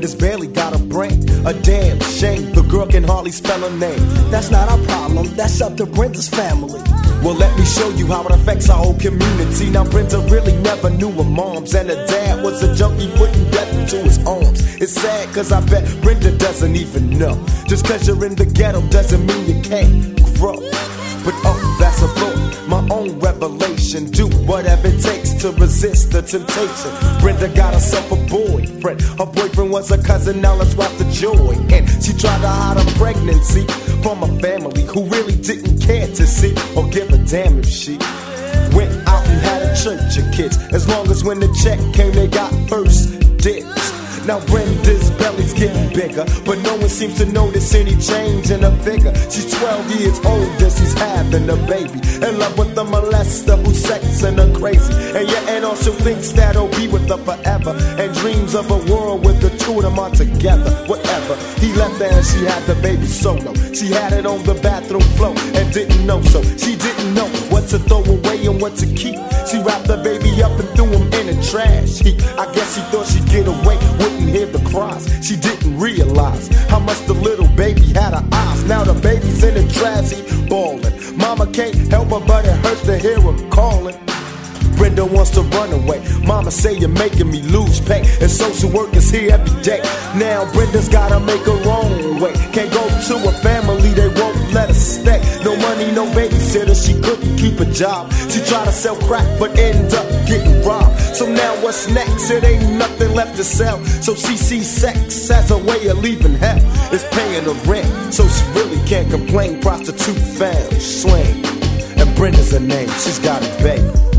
niggas barely got a brain. A damn shame, the girl can hardly spell her name. That's not our problem, that's up to Brenda's family. Well, let me show you how it affects our whole community. Now, Brenda really never knew her moms, and her dad was a junkie putting death into his arms. It's sad, cause I bet Brenda doesn't even know. Just cause you're in the ghetto doesn't mean you can't grow. But oh, that's a thought, my own revelation. Do whatever it takes to resist the temptation. Brenda got herself a boyfriend. Her boyfriend was a cousin, now let's watch the joy. And she tried to hide her pregnancy from a family who really didn't care to see or give a damn if she went out and had a church of kids. As long as when the check came, they got first dibs. Now Brenda's belly's getting bigger, but no one seems to notice any change in her figure. She's 12 years older, she's having a baby, in love with a molester who's sexing her crazy. And yeah, and also thinks that he'll be with her forever, and dreams of a world with the two of them all together. Whatever, he left her and she had the baby solo. She had it on the bathroom floor and didn't know, so she didn't know what to throw away and what to keep. She wrapped the baby up and threw him in a trash heap. I guess she thought she'd get away, wouldn't hear the cries. She didn't realize how much the little baby had her eyes. Now the baby's in the trash heap, bawling. Mama can't help her, but it hurts to hear her calling. Brenda wants to run away. Mama say you're making me lose pay, and social work is here every day. Now Brenda's gotta make her own way. Can't go to a family, they won't let her stay. No money, no babysitter, she couldn't keep a job. She tried to sell crack, but ended up getting robbed. So now what's next? It ain't nothing left to sell. So she sees sex as a way of leaving hell. It's paying the rent, so she really can't complain. Prostitute found, slang, and Brenda's her name. She's got a baby.